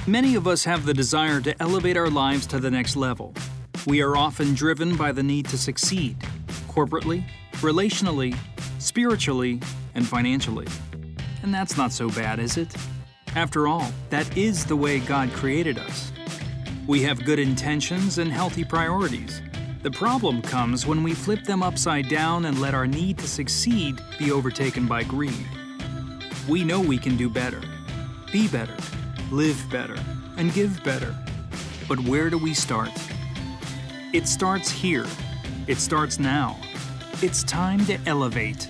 Many of us have the desire to elevate our lives to the next level. We are often driven by the need to succeed, corporately, relationally, spiritually, and financially. And that's not so bad, is it? After all, that is the way God created us. We have good intentions and healthy priorities. The problem comes when we flip them upside down and let our need to succeed be overtaken by greed. We know we can do better, be better, live better, and give better. But where do we start? It starts here. It starts now. It's time to elevate.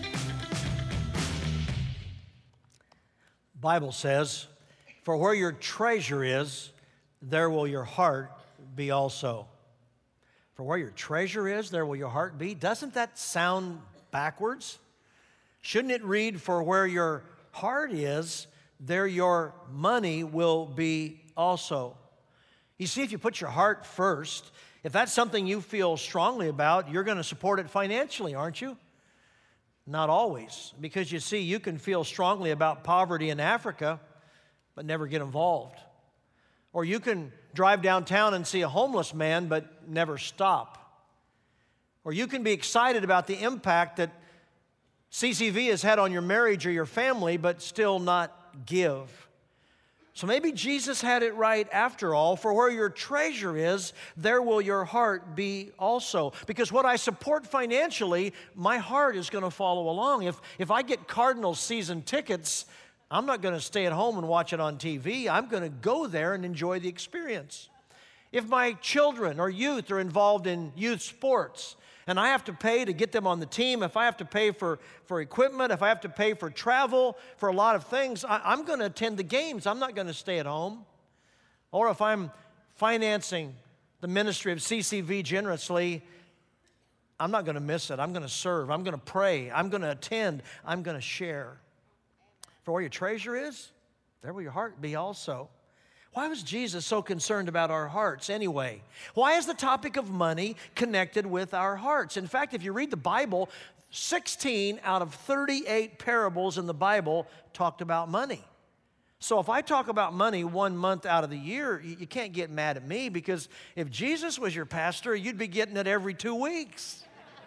Bible says, "For where your treasure is, there will your heart be also." For where your treasure is, there will your heart be. Doesn't that sound backwards? Shouldn't it read, "For where your heart is, there your money will be also"? You see, if you put your heart first, if that's something you feel strongly about, you're going to support it financially, aren't you? Not always, because you see, you can feel strongly about poverty in Africa, but never get involved. Or you can drive downtown and see a homeless man, but never stop. Or you can be excited about the impact that CCV has had on your marriage or your family, but still not give. So maybe Jesus had it right after all. For where your treasure is, there will your heart be also. Because what I support financially, my heart is going to follow along. If I get Cardinals season tickets, I'm not going to stay at home and watch it on TV. I'm going to go there and enjoy the experience. If my children or youth are involved in youth sports, and I have to pay to get them on the team, if I have to pay for equipment, if I have to pay for travel, for a lot of things, I'm going to attend the games. I'm not going to stay at home. Or if I'm financing the ministry of CCV generously, I'm not going to miss it. I'm going to serve. I'm going to pray. I'm going to attend. I'm going to share. For where your treasure is, there will your heart be also. Why was Jesus so concerned about our hearts anyway? Why is the topic of money connected with our hearts? In fact, if you read the Bible, 16 out of 38 parables in the Bible talked about money. So if I talk about money 1 month out of the year, you can't get mad at me, because if Jesus was your pastor, you'd be getting it every 2 weeks.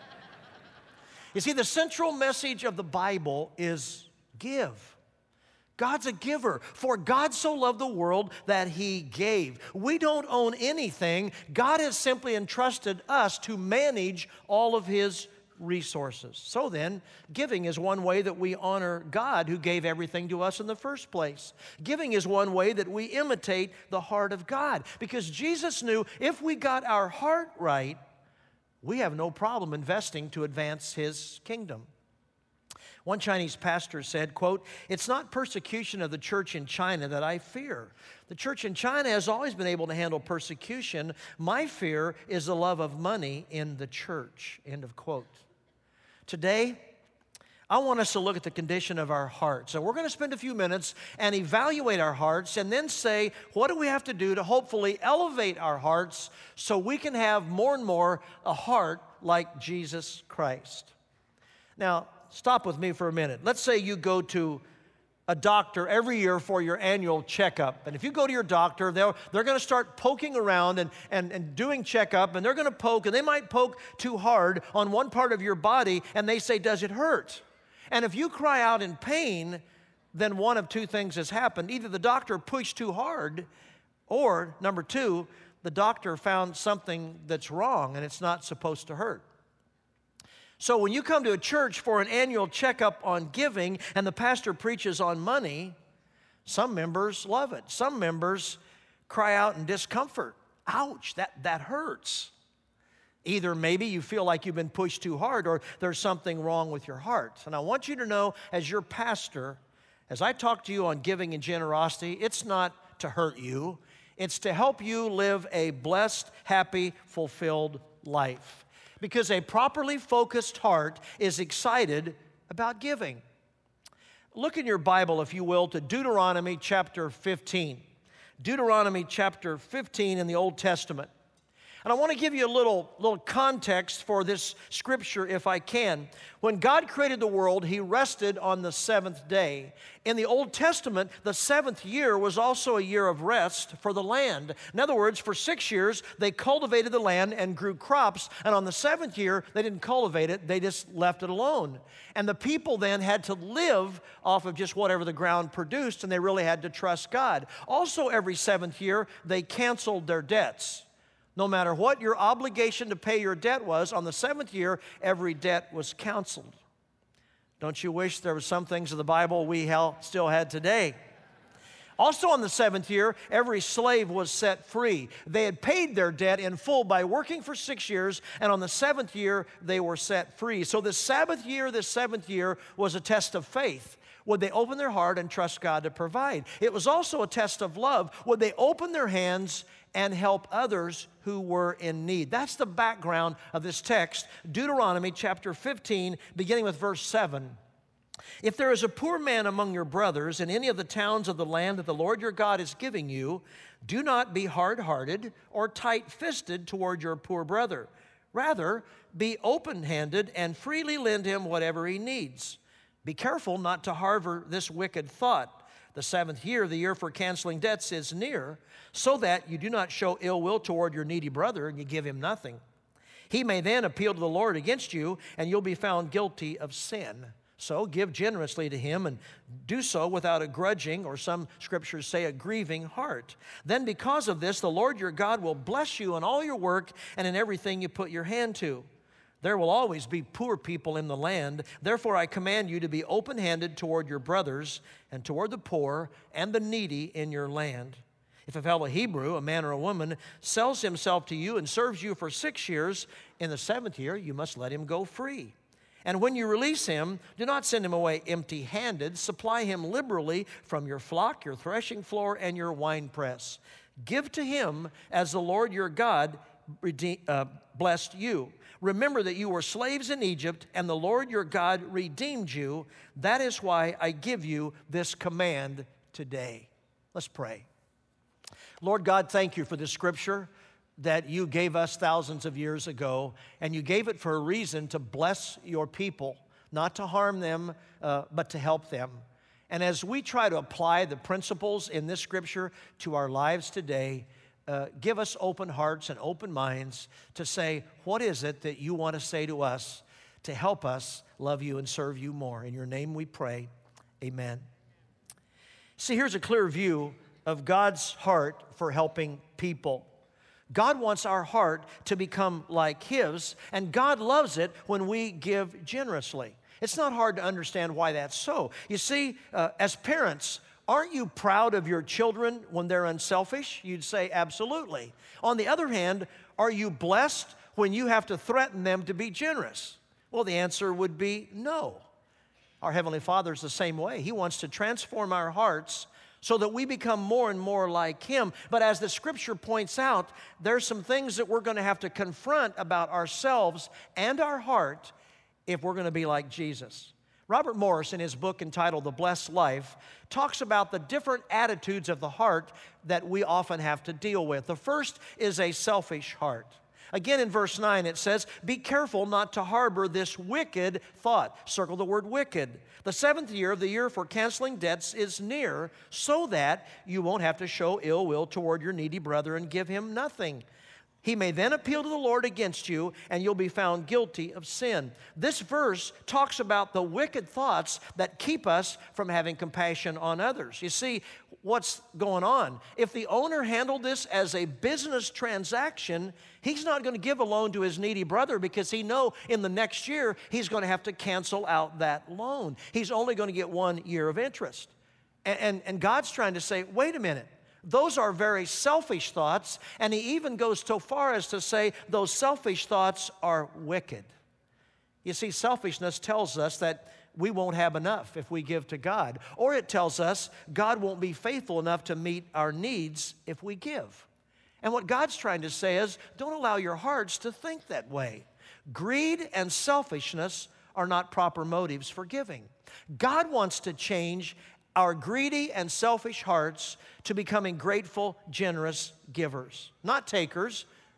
You see, the central message of the Bible is give. God's a giver. For God so loved the world that He gave. We don't own anything. God has simply entrusted us to manage all of His resources. So then, giving is one way that we honor God who gave everything to us in the first place. Giving is one way that we imitate the heart of God, because Jesus knew if we got our heart right, we have no problem investing to advance His kingdom. One Chinese pastor said, quote, "It's not persecution of the church in China that I fear. The church in China has always been able to handle persecution. My fear is the love of money in the church." End of quote. Today, I want us to look at the condition of our hearts. So we're going to spend a few minutes and evaluate our hearts, and then say, what do we have to do to hopefully elevate our hearts so we can have more and more a heart like Jesus Christ? Now, stop with me for a minute. Let's say you go to a doctor every year for your annual checkup. And if you go to your doctor, they're going to start poking around and doing checkup, and they're going to poke, and they might poke too hard on one part of your body, and they say, "Does it hurt?" And if you cry out in pain, then one of two things has happened. Either the doctor pushed too hard, or number two, the doctor found something that's wrong and it's not supposed to hurt. So when you come to a church for an annual checkup on giving and the pastor preaches on money, some members love it. Some members cry out in discomfort. Ouch, that hurts. Either maybe you feel like you've been pushed too hard, or there's something wrong with your heart. And I want you to know, as your pastor, as I talk to you on giving and generosity, it's not to hurt you. It's to help you live a blessed, happy, fulfilled life. Because a properly focused heart is excited about giving. Look in your Bible, if you will, to Deuteronomy chapter 15. Deuteronomy chapter 15 in the Old Testament. And I want to give you a little context for this scripture if I can. When God created the world, He rested on the seventh day. In the Old Testament, the seventh year was also a year of rest for the land. In other words, for 6 years, they cultivated the land and grew crops. And on the seventh year, they didn't cultivate it, they just left it alone. And the people then had to live off of just whatever the ground produced, and they really had to trust God. Also, every seventh year, they canceled their debts. No matter what your obligation to pay your debt was, on the seventh year, every debt was canceled. Don't you wish there were some things in the Bible we still had today? Also on the seventh year, every slave was set free. They had paid their debt in full by working for 6 years, and on the seventh year, they were set free. So this seventh year was a test of faith. Would they open their heart and trust God to provide? It was also a test of love. Would they open their hands and help others who were in need? That's the background of this text, Deuteronomy chapter 15, beginning with verse 7. If there is a poor man among your brothers in any of the towns of the land that the Lord your God is giving you, do not be hard-hearted or tight-fisted toward your poor brother. Rather, be open-handed and freely lend him whatever he needs. Be careful not to harbor this wicked thought. The seventh year, the year for canceling debts, is near, so that you do not show ill will toward your needy brother and you give him nothing. He may then appeal to the Lord against you, and you'll be found guilty of sin. So give generously to him, and do so without a grudging, or some scriptures say a grieving heart. Then because of this, the Lord your God will bless you in all your work and in everything you put your hand to. There will always be poor people in the land. Therefore, I command you to be open-handed toward your brothers and toward the poor and the needy in your land. If a fellow Hebrew, a man or a woman, sells himself to you and serves you for 6 years, in the seventh year you must let him go free. And when you release him, do not send him away empty-handed. Supply him liberally from your flock, your threshing floor, and your winepress. Give to him as the Lord your God blessed you. Remember that you were slaves in Egypt, and the Lord your God redeemed you. That is why I give you this command today. Let's pray. Lord God, thank you for this scripture that you gave us thousands of years ago, and you gave it for a reason, to bless your people, not to harm them, but to help them. And as we try to apply the principles in this scripture to our lives today, give us open hearts and open minds to say, what is it that you want to say to us to help us love you and serve you more? In your name we pray, amen. See, here's a clear view of God's heart for helping people. God wants our heart to become like His, and God loves it when we give generously. It's not hard to understand why that's so. You see, as parents, aren't you proud of your children when they're unselfish? You'd say absolutely. On the other hand, are you blessed when you have to threaten them to be generous? Well, the answer would be no. Our Heavenly Father is the same way. He wants to transform our hearts so that we become more and more like Him. But as the Scripture points out, there's some things that we're going to have to confront about ourselves and our heart if we're going to be like Jesus. Robert Morris, in his book entitled The Blessed Life, talks about the different attitudes of the heart that we often have to deal with. The first is a selfish heart. Again, in verse 9, it says, be careful not to harbor this wicked thought. Circle the word wicked. The seventh year, the year for canceling debts, is near, so that you won't have to show ill will toward your needy brother and give him nothing. He may then appeal to the Lord against you, and you'll be found guilty of sin. This verse talks about the wicked thoughts that keep us from having compassion on others. You see, what's going on? If the owner handled this as a business transaction, he's not going to give a loan to his needy brother because he knows in the next year he's going to have to cancel out that loan. He's only going to get 1 year of interest. And God's trying to say, wait a minute. Those are very selfish thoughts, and he even goes so far as to say those selfish thoughts are wicked. You see, selfishness tells us that we won't have enough if we give to God, or it tells us God won't be faithful enough to meet our needs if we give. And what God's trying to say is, don't allow your hearts to think that way. Greed and selfishness are not proper motives for giving. God wants to change our greedy and selfish hearts to becoming grateful, generous givers. Not takers,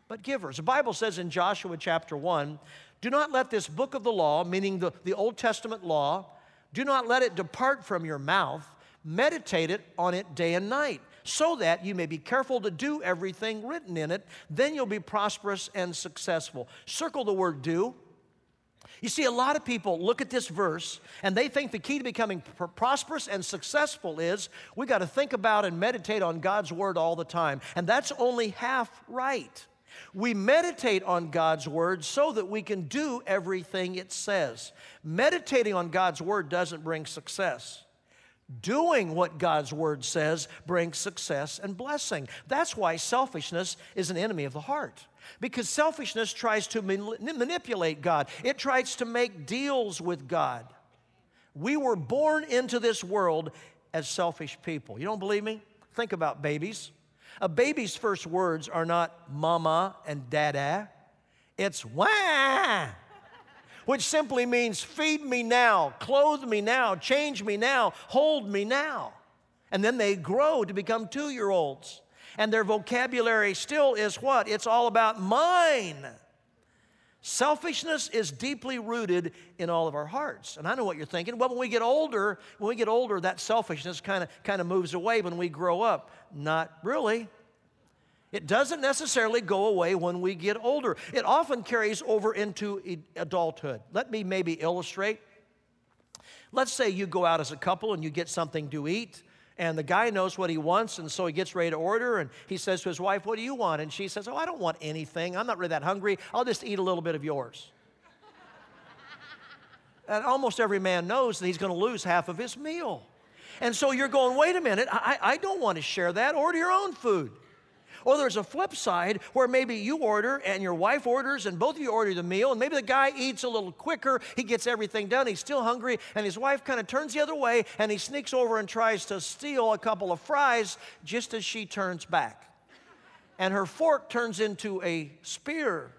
but givers. The Bible says in Joshua chapter 1, do not let this book of the law, meaning the Old Testament law, do not let it depart from your mouth. Meditate on it day and night, so that you may be careful to do everything written in it. Then you'll be prosperous and successful. Circle the word do. You see, a lot of people look at this verse and they think the key to becoming prosperous and successful is we got to think about and meditate on God's word all the time. And that's only half right. We meditate on God's word so that we can do everything it says. Meditating on God's word doesn't bring success. Doing what God's word says brings success and blessing. That's why selfishness is an enemy of the heart. Because selfishness tries to manipulate God. It tries to make deals with God. We were born into this world as selfish people. You don't believe me? Think about babies. A baby's first words are not mama and dada. It's wah, which simply means feed me now, clothe me now, change me now, hold me now. And then they grow to become 2-year-olds. And their vocabulary still is what? It's all about mine. Selfishness is deeply rooted in all of our hearts. And I know what you're thinking. Well, when we get older, that selfishness kind of moves away when we grow up. Not really. It doesn't necessarily go away when we get older. It often carries over into adulthood. Let me maybe illustrate. Let's say you go out as a couple and you get something to eat, and the guy knows what he wants, and so he gets ready to order, and he says to his wife, what do you want? And she says, oh, I don't want anything. I'm not really that hungry. I'll just eat a little bit of yours. And almost every man knows that he's going to lose half of his meal. And so you're going, wait a minute, I don't want to share that. Order your own food. Or there's a flip side where maybe you order and your wife orders and both of you order the meal, and maybe the guy eats a little quicker, he gets everything done, he's still hungry, and his wife kind of turns the other way and he sneaks over and tries to steal a couple of fries just as she turns back. And her fork turns into a spear.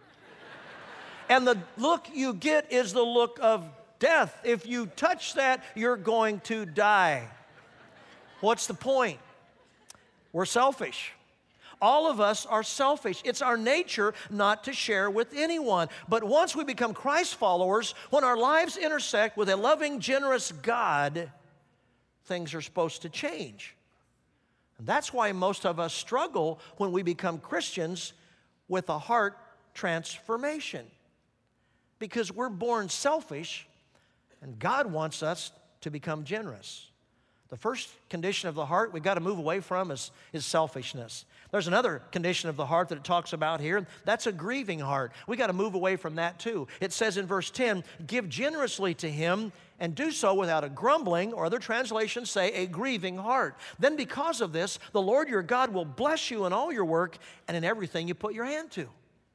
And the look you get is the look of death. If you touch that, you're going to die. What's the point? We're selfish. All of us are selfish. It's our nature not to share with anyone. But once we become Christ followers, when our lives intersect with a loving, generous God, things are supposed to change. And that's why most of us struggle when we become Christians with a heart transformation. Because we're born selfish, and God wants us to become generous. The first condition of the heart we've got to move away from is selfishness. There's another condition of the heart that it talks about here. That's a grieving heart. We've got to move away from that too. It says in verse 10, give generously to him and do so without a grumbling, or other translations say a grieving heart. Then because of this, the Lord your God will bless you in all your work and in everything you put your hand to.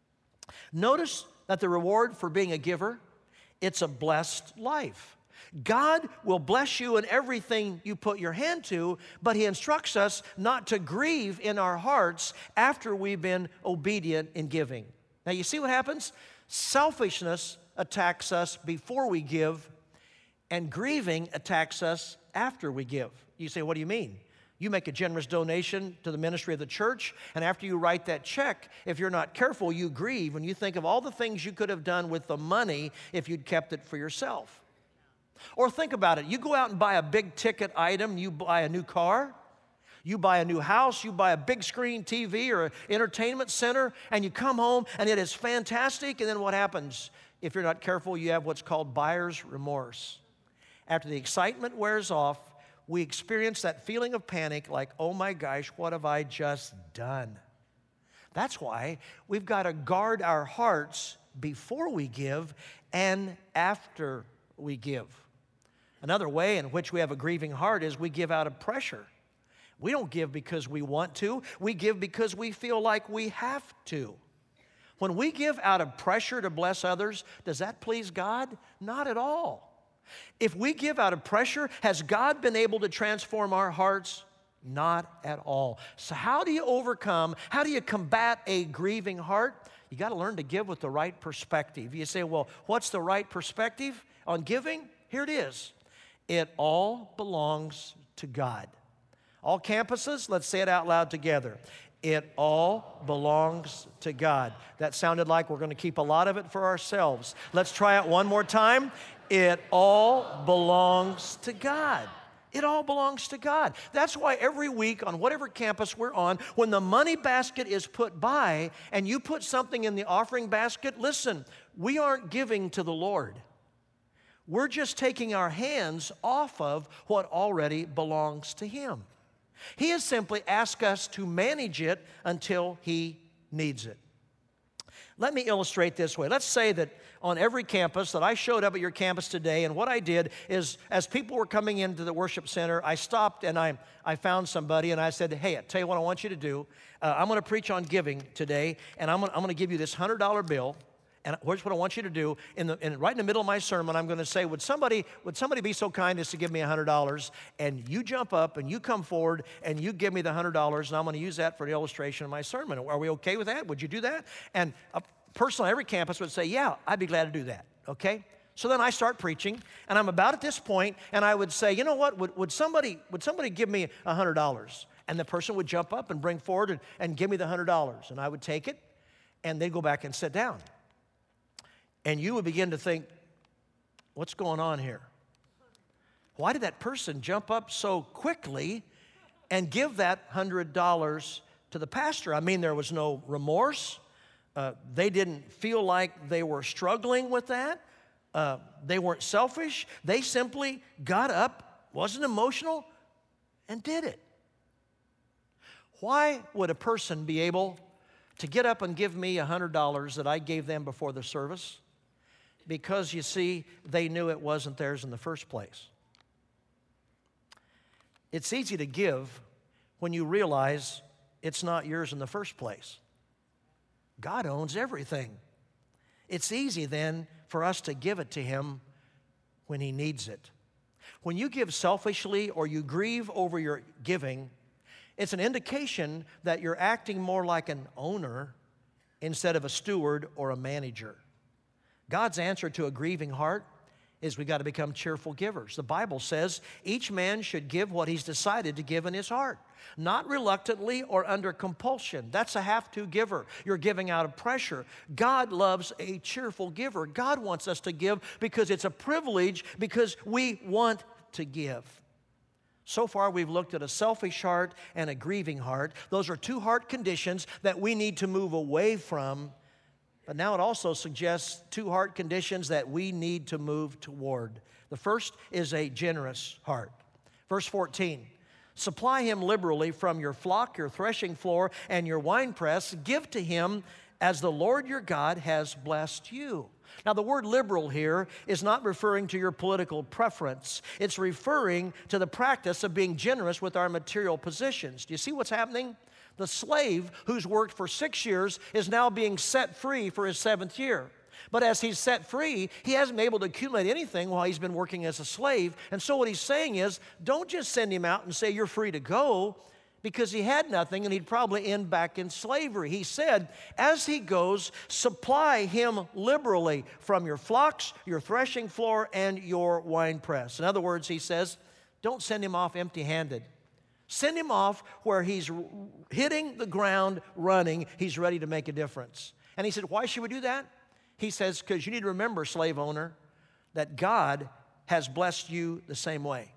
Notice that the reward for being a giver, it's a blessed life. God will bless you in everything you put your hand to, but He instructs us not to grieve in our hearts after we've been obedient in giving. Now, you see what happens? Selfishness attacks us before we give, and grieving attacks us after we give. You say, what do you mean? You make a generous donation to the ministry of the church, and after you write that check, if you're not careful, you grieve, and you think of all the things you could have done with the money if you'd kept it for yourself. Or think about it. You go out and buy a big ticket item. You buy a new car. You buy a new house. You buy a big screen TV or an entertainment center, and you come home, and it is fantastic. And then what happens? If you're not careful, you have what's called buyer's remorse. After the excitement wears off, we experience that feeling of panic like, oh my gosh, what have I just done? That's why we've got to guard our hearts before we give and after we give. Another way in which we have a grieving heart is we give out of pressure. We don't give because we want to. We give because we feel like we have to. When we give out of pressure to bless others, does that please God? Not at all. If we give out of pressure, has God been able to transform our hearts? Not at all. So how do you combat a grieving heart? You got to learn to give with the right perspective. You say, well, what's the right perspective on giving? Here it is. It all belongs to God. All campuses, let's say it out loud together. It all belongs to God. That sounded like we're going to keep a lot of it for ourselves. Let's try it one more time. It all belongs to God. It all belongs to God. That's why every week on whatever campus we're on, when the money basket is put by and you put something in the offering basket, listen, we aren't giving to the Lord. We're just taking our hands off of what already belongs to Him. He has simply asked us to manage it until He needs it. Let me illustrate this way. Let's say that on every campus that I showed up at your campus today, and what I did is as people were coming into the worship center, I stopped and I found somebody and I said, hey, I tell you what I want you to do. I'm going to preach on giving today, and I'm going to give you this $100 bill. And here's what I want you to do. Right in the middle of my sermon, I'm going to say, would somebody be so kind as to give me $100? And you jump up and you come forward and you give me the $100, and I'm going to use that for the illustration of my sermon. Are we okay with that? Would you do that? And a person on every campus would say, yeah, I'd be glad to do that, okay? So then I start preaching, and I'm about at this point, and I would say, you know what, would somebody give me $100? And the person would jump up and bring forward and give me the $100. And I would take it, and they'd go back and sit down. And you would begin to think, what's going on here? Why did that person jump up so quickly and give that $100 to the pastor? I mean, there was no remorse. They didn't feel like they were struggling with that. They weren't selfish. They simply got up, wasn't emotional, and did it. Why would a person be able to get up and give me $100 that I gave them before the service? Because, you see, they knew it wasn't theirs in the first place. It's easy to give when you realize it's not yours in the first place. God owns everything. It's easy then for us to give it to Him when He needs it. When you give selfishly or you grieve over your giving, it's an indication that you're acting more like an owner instead of a steward or a manager. God's answer to a grieving heart is we got to become cheerful givers. The Bible says each man should give what he's decided to give in his heart, not reluctantly or under compulsion. That's a have-to giver. You're giving out of pressure. God loves a cheerful giver. God wants us to give because it's a privilege, because we want to give. So far, we've looked at a selfish heart and a grieving heart. Those are two heart conditions that we need to move away from. But now it also suggests two heart conditions that we need to move toward. The first is a generous heart. Verse 14, supply him liberally from your flock, your threshing floor, and your winepress. Give to him as the Lord your God has blessed you. Now, the word liberal here is not referring to your political preference. It's referring to the practice of being generous with our material possessions. Do you see what's happening? The slave who's worked for 6 years is now being set free for his 7th year. But as he's set free, he hasn't been able to accumulate anything while he's been working as a slave. And so what he's saying is, don't just send him out and say you're free to go, because he had nothing and he'd probably end back in slavery. He said, as he goes, supply him liberally from your flocks, your threshing floor, and your winepress. In other words, he says, don't send him off empty-handed. Send him off where he's hitting the ground running. He's ready to make a difference. And he said, why should we do that? He says, because you need to remember, slave owner, that God has blessed you the same way.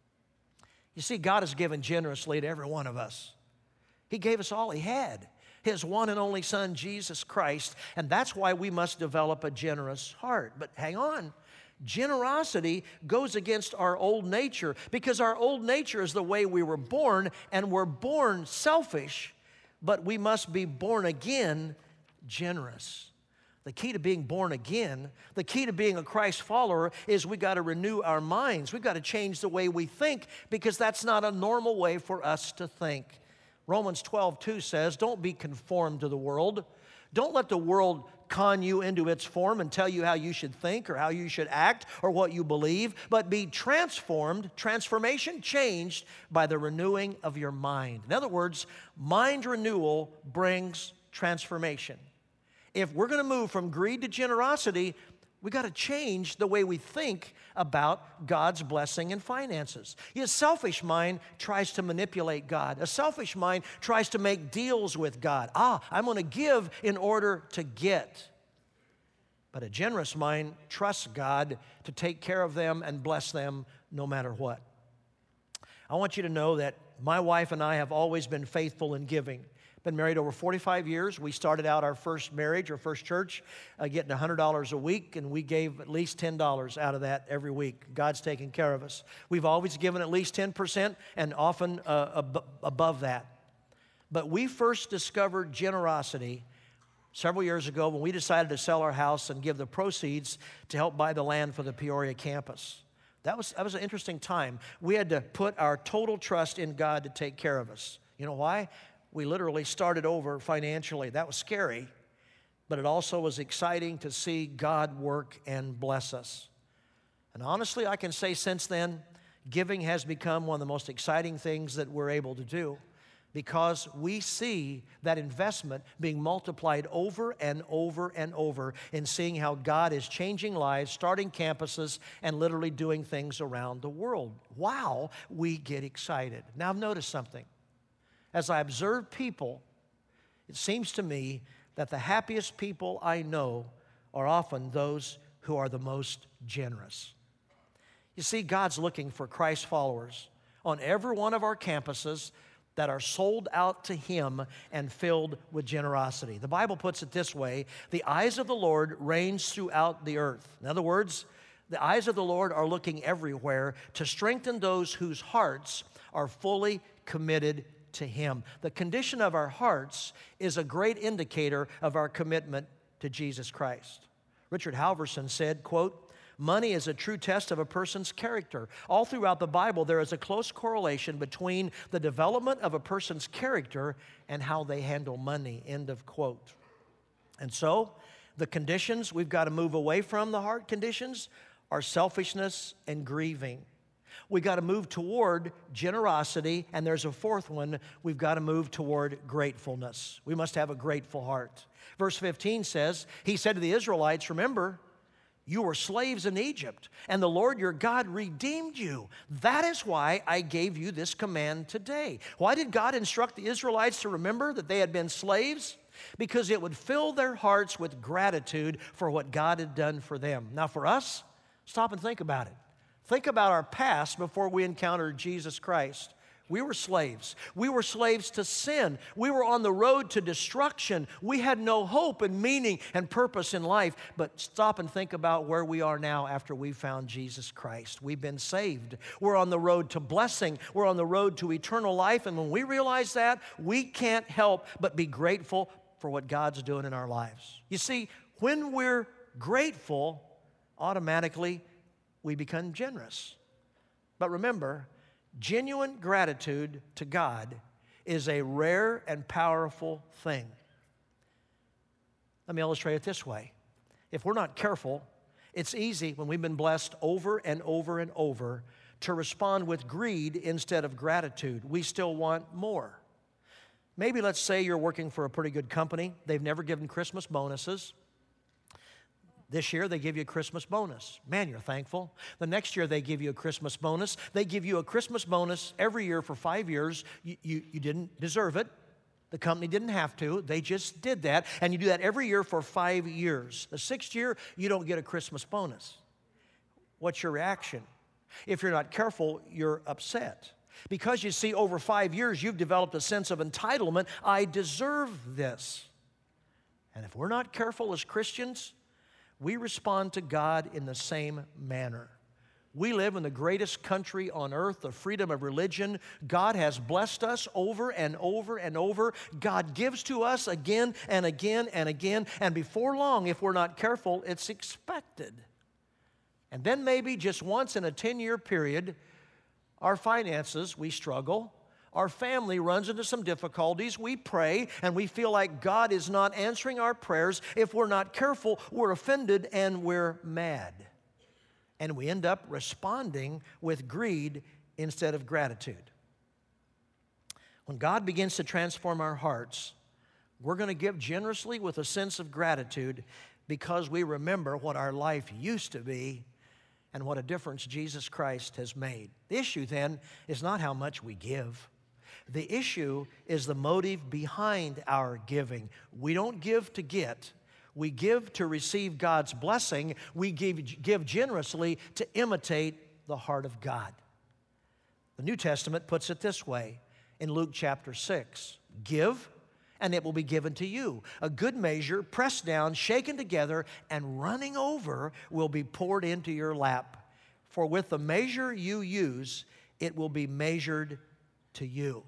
You see, God has given generously to every one of us. He gave us all He had, His one and only Son, Jesus Christ, and that's why we must develop a generous heart. But hang on. Generosity goes against our old nature, because our old nature is the way we were born, and we're born selfish, but we must be born again generous. The key to being born again, the key to being a Christ follower, is we got to renew our minds. We've got to change the way we think, because that's not a normal way for us to think. Romans 12:2 says, don't be conformed to the world. Don't let the world con you into its form and tell you how you should think or how you should act or what you believe, but be transformed, transformation, changed by the renewing of your mind. In other words, mind renewal brings transformation. If we're going to move from greed to generosity, We got to change the way we think about God's blessing and finances. A selfish mind tries to manipulate God. A selfish mind tries to make deals with God. I'm going to give in order to get. But a generous mind trusts God to take care of them and bless them no matter what. I want you to know that my wife and I have always been faithful in giving. Been married over 45 years. We started out our first marriage, our first church, getting $100 a week, and we gave at least $10 out of that every week. God's taking care of us. We've always given at least 10% and often above that. But we first discovered generosity several years ago when we decided to sell our house and give the proceeds to help buy the land for the Peoria campus. That was an interesting time. We had to put our total trust in God to take care of us. You know why? We literally started over financially. That was scary, but it also was exciting to see God work and bless us. And honestly, I can say since then, giving has become one of the most exciting things that we're able to do because we see that investment being multiplied over and over and over in seeing how God is changing lives, starting campuses, and literally doing things around the world. Wow, we get excited. Now, I've noticed something. As I observe people, it seems to me that the happiest people I know are often those who are the most generous. You see, God's looking for Christ followers on every one of our campuses that are sold out to Him and filled with generosity. The Bible puts it this way, the eyes of the Lord range throughout the earth. In other words, the eyes of the Lord are looking everywhere to strengthen those whose hearts are fully committed to Him. The condition of our hearts is a great indicator of our commitment to Jesus Christ. Richard Halverson said, quote, "Money is a true test of a person's character. All throughout the Bible, there is a close correlation between the development of a person's character and how they handle money," end of quote. And so, the conditions we've got to move away from, the heart conditions, are selfishness and grieving. We've got to move toward generosity, and there's a fourth one. We've got to move toward gratefulness. We must have a grateful heart. Verse 15 says, He said to the Israelites, remember, you were slaves in Egypt, and the Lord your God redeemed you. That is why I gave you this command today. Why did God instruct the Israelites to remember that they had been slaves? Because it would fill their hearts with gratitude for what God had done for them. Now for us, stop and think about it. Think about our past before we encountered Jesus Christ. We were slaves. We were slaves to sin. We were on the road to destruction. We had no hope and meaning and purpose in life. But stop and think about where we are now after we found Jesus Christ. We've been saved. We're on the road to blessing. We're on the road to eternal life. And when we realize that, we can't help but be grateful for what God's doing in our lives. You see, when we're grateful, automatically we become generous. But remember, genuine gratitude to God is a rare and powerful thing. Let me illustrate it this way. If we're not careful, it's easy when we've been blessed over and over and over to respond with greed instead of gratitude. We still want more. Maybe let's say you're working for a pretty good company. They've never given Christmas bonuses. This year, they give you a Christmas bonus. Man, you're thankful. The next year, they give you a Christmas bonus. They give you a Christmas bonus every year for 5 years. You didn't deserve it. The company didn't have to. They just did that. And you do that every year for 5 years. The 6th year, you don't get a Christmas bonus. What's your reaction? If you're not careful, you're upset. Because you see, over 5 years, you've developed a sense of entitlement. I deserve this. And if we're not careful as Christians, we respond to God in the same manner. We live in the greatest country on earth, the freedom of religion. God has blessed us over and over and over. God gives to us again and again and again. And before long, if we're not careful, it's expected. And then maybe just once in a 10-year period, our finances, we struggle. Our family runs into some difficulties. We pray, and we feel like God is not answering our prayers. If we're not careful, we're offended and we're mad. And we end up responding with greed instead of gratitude. When God begins to transform our hearts, we're going to give generously with a sense of gratitude because we remember what our life used to be and what a difference Jesus Christ has made. The issue then is not how much we give. The issue is the motive behind our giving. We don't give to get. We give to receive God's blessing. We give generously to imitate the heart of God. The New Testament puts it this way in Luke chapter 6. Give, and it will be given to you. A good measure, pressed down, shaken together, and running over will be poured into your lap. For with the measure you use, it will be measured to you.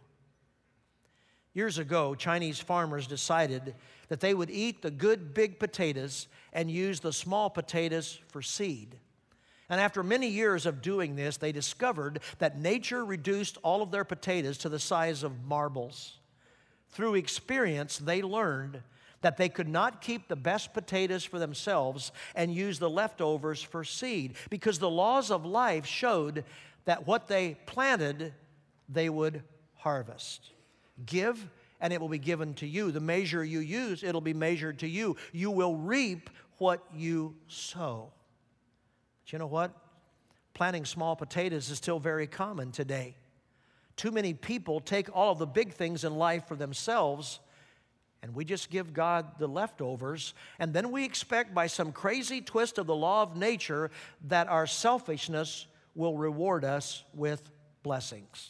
Years ago, Chinese farmers decided that they would eat the good big potatoes and use the small potatoes for seed. And after many years of doing this, they discovered that nature reduced all of their potatoes to the size of marbles. Through experience, they learned that they could not keep the best potatoes for themselves and use the leftovers for seed, because the laws of life showed that what they planted, they would harvest. Give, and it will be given to you. The measure you use, it'll be measured to you. You will reap what you sow. But you know what? Planting small potatoes is still very common today. Too many people take all of the big things in life for themselves, and we just give God the leftovers, and then we expect by some crazy twist of the law of nature that our selfishness will reward us with blessings.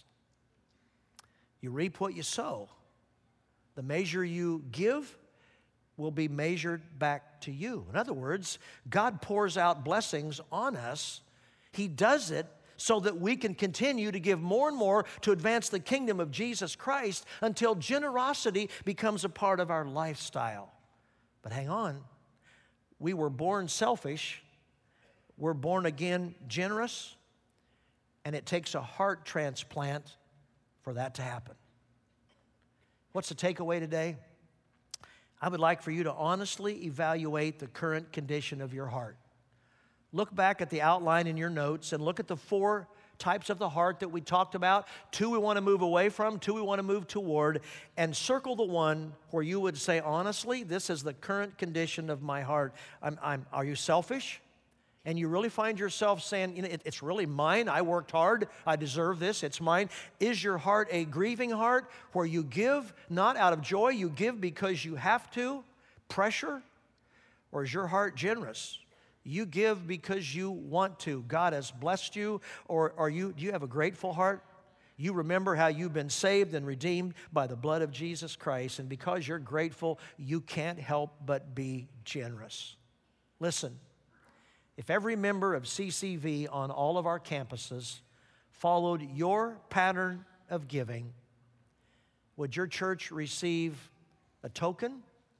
You reap what you sow. The measure you give will be measured back to you. In other words, God pours out blessings on us. He does it so that we can continue to give more and more to advance the kingdom of Jesus Christ until generosity becomes a part of our lifestyle. But hang on, we were born selfish, we're born again generous, and it takes a heart transplant for that to happen. What's the takeaway today? I would like for you to honestly evaluate the current condition of your heart. Look back at the outline in your notes and look at the 4 types of the heart that we talked about. 2 we want to move away from, 2 we want to move toward, and circle the one where you would say, honestly, this is the current condition of my heart. Are you selfish? And you really find yourself saying, it's really mine. I worked hard. I deserve this. It's mine. Is your heart a grieving heart where you give not out of joy, you give because you have to, pressure? Or is your heart generous? You give because you want to. God has blessed you. Or do you have a grateful heart? You remember how you've been saved and redeemed by the blood of Jesus Christ. And because you're grateful, you can't help but be generous. Listen, if every member of CCV on all of our campuses followed your pattern of giving, would your church receive a token,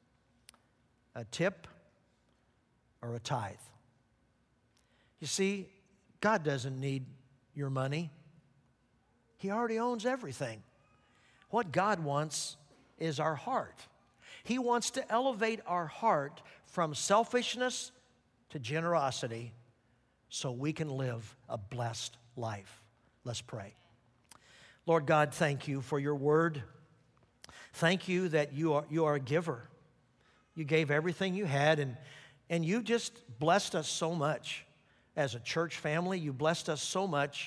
a tip, or a tithe? You see, God doesn't need your money. He already owns everything. What God wants is our heart. He wants to elevate our heart from selfishness to generosity so we can live a blessed life. Let's pray. Lord God, thank you for your word. Thank you that you are a giver. You gave everything you had, and you just blessed us so much as a church family. You blessed us so much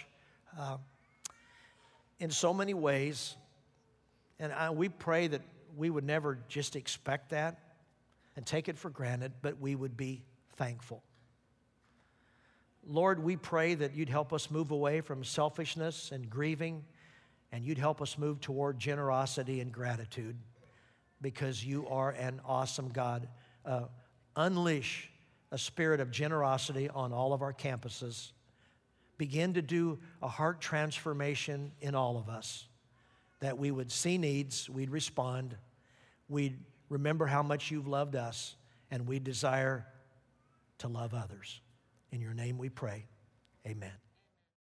in so many ways. And we pray that we would never just expect that and take it for granted, but we would be thankful. Lord, we pray that you'd help us move away from selfishness and grieving, and you'd help us move toward generosity and gratitude, because you are an awesome God. Unleash a spirit of generosity on all of our campuses. Begin to do a heart transformation in all of us, that we would see needs, we'd respond, we'd remember how much you've loved us, and we desire to love others. In your name we pray. Amen.